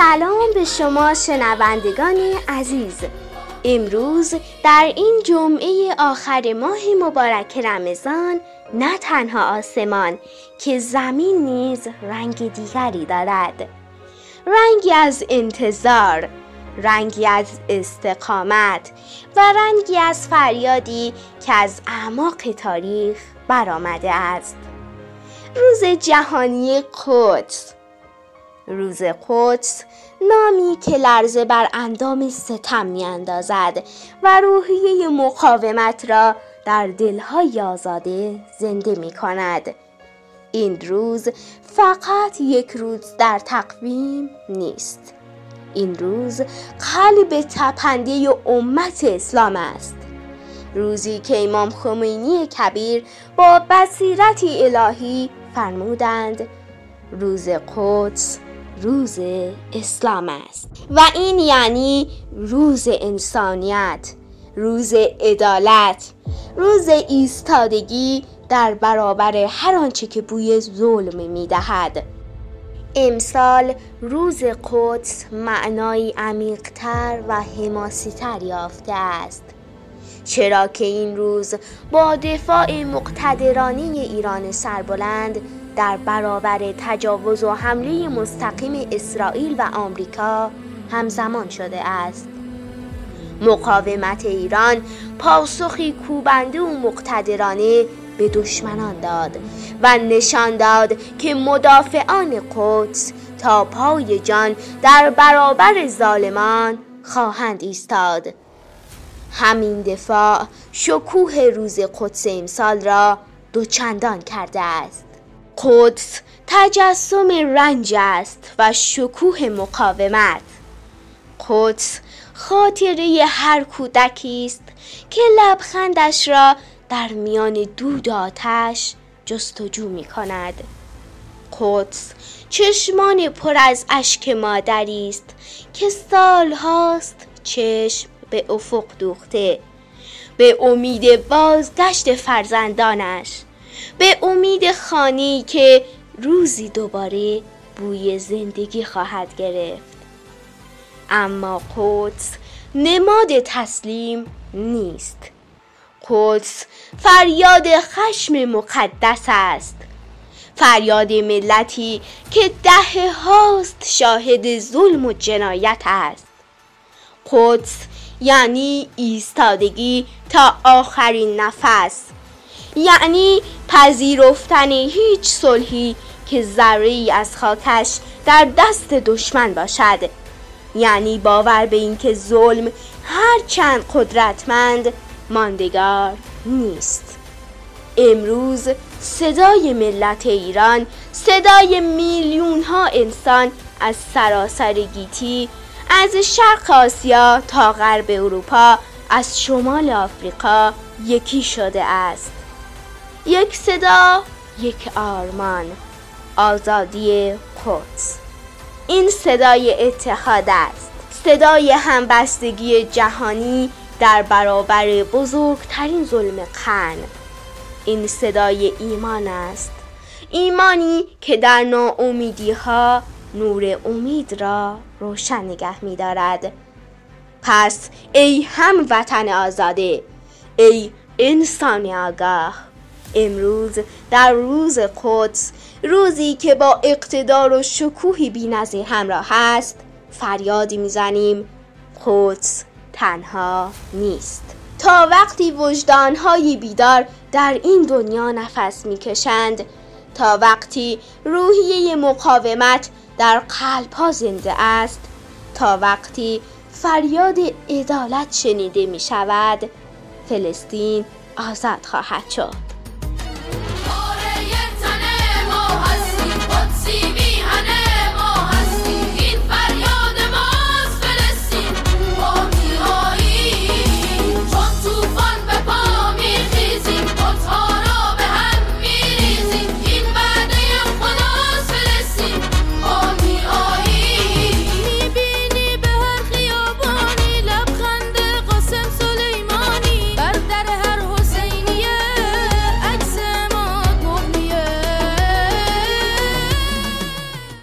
سلام به شما شنوندگان عزیز. امروز در این جمعه آخر ماه مبارک رمضان نه تنها آسمان که زمین نیز رنگ دیگری دارد، رنگی از انتظار، رنگی از استقامت و رنگی از فریادی که از اعماق تاریخ برآمده است. روز جهانی قدس. روز قدس، نامی که لرزه بر اندام ستم می‌اندازد و روحیه مقاومت را در دل‌های آزاده زنده می‌کند. این روز فقط یک روز در تقویم نیست. این روز قلب تپنده امت اسلام است. روزی که امام خمینی کبیر با بصیرتی الهی فرمودند روز قدس روز اسلام است و این یعنی روز انسانیت، روز عدالت، روز ایستادگی در برابر هر آنچه که بوی ظلم می‌دهد. امسال روز قدس معنایی عمیق‌تر و حماسی‌تر یافته است، چرا که این روز با دفاع مقتدرانه ایران سربلند در برابر تجاوز و حمله مستقیم اسرائیل و آمریکا همزمان شده است. مقاومت ایران پاسخی کوبنده و مقتدرانه به دشمنان داد و نشان داد که مدافعان قدس تا پای جان در برابر ظالمان خواهند ایستاد. همین دفاع شکوه روز قدس امسال را دوچندان کرده است. قدس تجسم رنج است و شکوه مقاومت. قدس خاطره هر کودکی است که لبخندش را در میان دود آتش جستجو می کند. قدس چشمان پر از اشک مادری است که سال هاست چشم به افق دوخته، به امید بازگشت فرزندانش، به امید خانه‌ای که روزی دوباره بوی زندگی خواهد گرفت. اما قدس نماد تسلیم نیست. قدس فریاد خشم مقدس است، فریاد ملتی که دهه هاست شاهد ظلم و جنایت است. قدس یعنی ایستادگی تا آخرین نفس، یعنی پذیرفتن هیچ صلحی که ذره‌ای از خاکش در دست دشمن باشد، یعنی باور به اینکه ظلم هرچند قدرتمند ماندگار نیست. امروز صدای ملت ایران، صدای میلیون ها انسان از سراسر گیتی، از شرق آسیا تا غرب اروپا، از شمال آفریقا یکی شده است. یک صدا، یک آرمان، آزادی قدس. این صدای اتحاد است، صدای همبستگی جهانی در برابر بزرگترین ظلم قرن. این صدای ایمان است، ایمانی که در ناامیدی ها نور امید را روشن نگه می دارد. پس ای هموطن آزاده، ای انسان آگاه، امروز در روز قدس، روزی که با اقتدار و شکوهی بی‌نظیر همراه است، فریادی میزنیم قدس تنها نیست. تا وقتی وجدان‌های بیدار در این دنیا نفس میکشند، تا وقتی روحیه مقاومت در قلب‌ها زنده است، تا وقتی فریاد عدالت شنیده می شود، فلسطین آزاد خواهد شد.